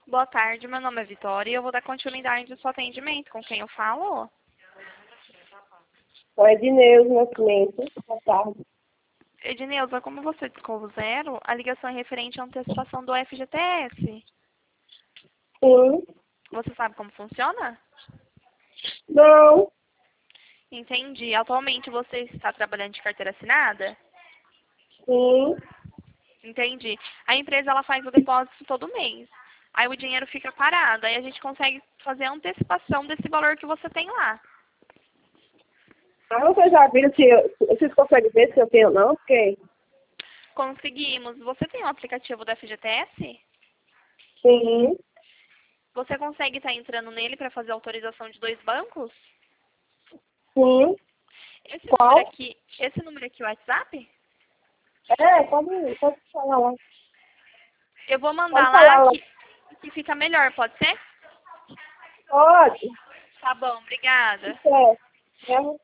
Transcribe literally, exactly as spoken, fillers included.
Boa tarde, meu nome é Vitória e eu vou dar continuidade ao seu atendimento. Com quem eu falo? Oi, Edneuza Nascimento. Boa tarde. Edneuza, como você ficou zero, a ligação é referente à antecipação do F G T S. Sim. Você sabe como funciona? Não. Entendi. Atualmente você está trabalhando de carteira assinada? Sim. Entendi. A empresa ela faz o depósito todo mês. Aí o dinheiro fica parado. Aí a gente consegue fazer a antecipação desse valor que você tem lá. Mas você já viu se eu, se vocês conseguem ver se eu tenho ou não? Porque Conseguimos. Você tem um aplicativo do F G T S? sim. Você consegue estar entrando nele para fazer autorização de dois bancos? Sim. Esse número Qual? aqui, esse número aqui é o WhatsApp? É, pode, pode falar lá. Eu vou Pode mandar lá falar lá. que, que fica melhor, pode ser? Pode. Tá bom, obrigada. É. É.